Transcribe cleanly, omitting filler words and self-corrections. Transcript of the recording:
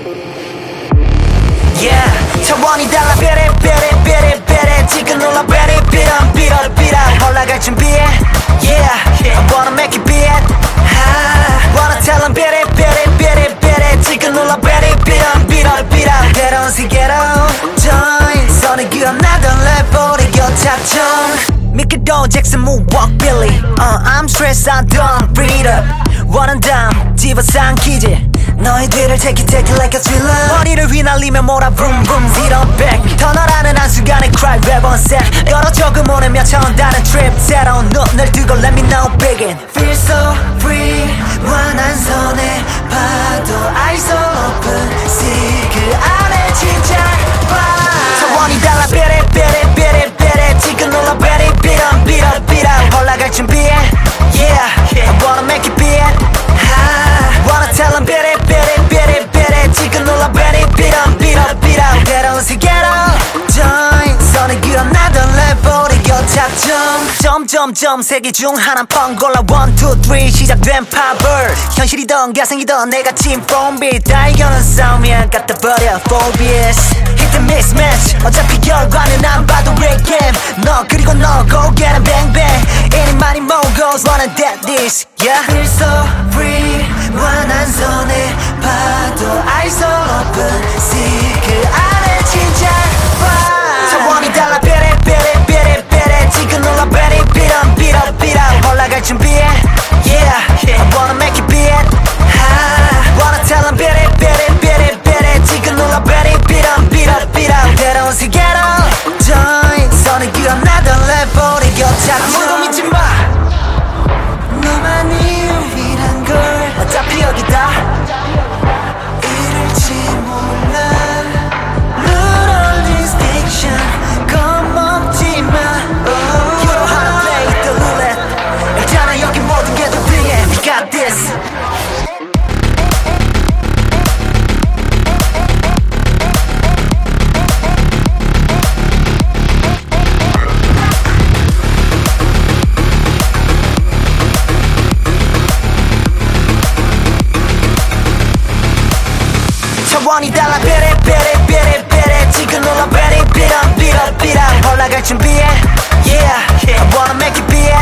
Yeah, 차원이 달라 베레 지금 놀라 베레 비라 올라갈 준비해 Yeah, I wanna make it big Wanna tell them 베레 지금 놀라 베레 비라 때론 세계로 join 손에 기어나던 랩 우리 곁잡종 미끄러운 잭슨 moonwalk Billy I'm stressed I don't breathe up 원한 다음 집어삼키지 너희들을 take it like a thriller 머리를 휘날리며 몰아 vroom vroom zero back 터널하는 한순간에 cry rap on set 걸어줘 그 모래 몇 차원 다른 trip 새로운 눈을 뜨고 let me know begin Feel so free 완한 손에 파도 eyes all open see 그 안에 진짜 봐 차원이 달라 베레 지금 놀라 베레 비라 올라갈 준비해 Yeah, I wanna make it big Wanna tell them 베레 지금 놀라 베레 비라 때론 세계로 join 손에 기어나던 랩 우리 곁잡종 점점 세계 중 하나 뻥 골라 1, 2, 3 시작된 power 현실이던 가상이던 내가 친 폼비 다 이겨는 싸움이야 갖다 버려 phobias Hit the mismatch 어차피 결과는 안 봐도 real game 너 그리고 너 go get em bang bang Any more goes wanna that this Yeah Feel so free 완한 손에 파도 eyes all open See 그 안에 진짜 봐 차원이 달라 베레 지금 놀라 베레 비라 올라갈 준비해 Yeah I wanna make it big Wanna tell them 베레 지금 놀라 베레 비라 때론 세계로 join 손에 기어나던 랩 우리 곁잡종 아무도 믿지 마 너만이 유일한 걸 어차피 여기다 이럴지 몰라 Lord all this fiction 겁먹지 마 You know how to play the roulette 있잖아 여기 모든 게 더 bring해 We got this 차원이 달라 베레 지금 놀라 베레 비라 올라갈 준비해 Yeah I wanna make it big